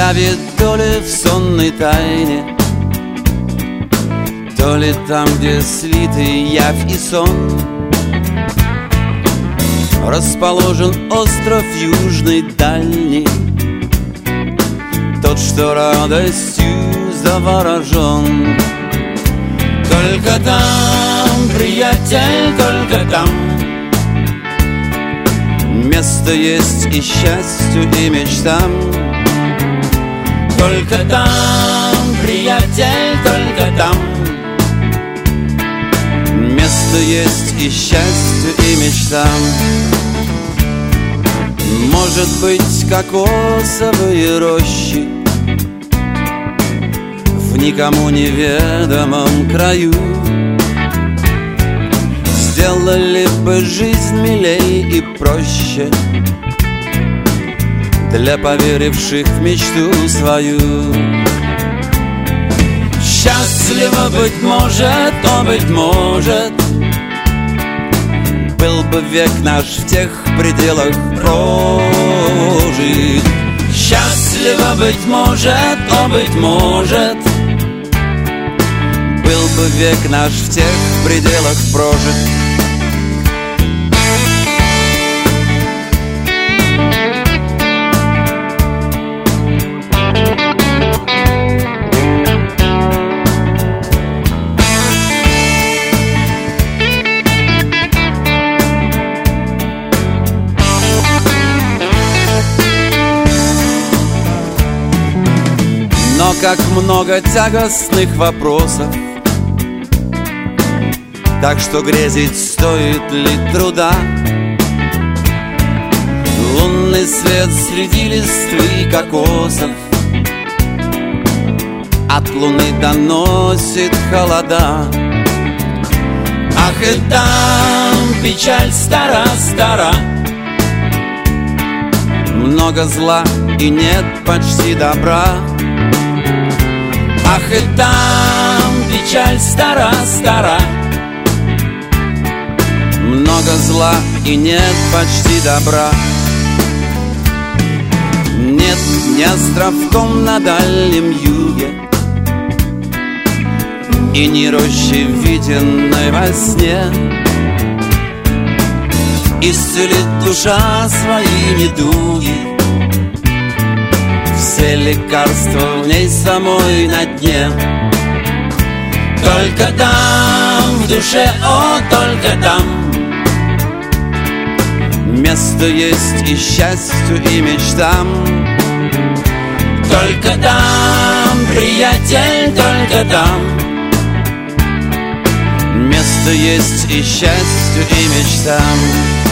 правит то ли в сонной тайне, то ли там, где слиты явь и сон, расположен остров южный дальний, тот, что радостью заворожен. Только там, приятель, только там место есть и счастью, и мечтам. Только там, приятель, только там место есть и счастью, и мечтам. Может быть, кокосовые рощи в никому неведомом краю сделали бы жизнь милей и проще для поверивших в мечту свою. Счастливо, быть может, о, быть может, был бы век наш в тех пределах прожит. Счастливо, быть может, о, быть может, был бы век наш в тех пределах прожит. Но как много тягостных вопросов, так что грезить стоит ли труда? Лунный свет среди листвы кокосов от луны доносит холода. Ах, и там печаль стара-стара, много зла и нет почти добра. Ах, и там печаль стара-стара, много зла и нет почти добра. Нет ни островком на дальнем юге и ни рощи, виденной во сне, исцелит душа свои недуги. Все лекарства в ней самой на дне. Только там, в душе, о, только там место есть и счастью, и мечтам. Только там, приятель, только там место есть и счастью, и мечтам.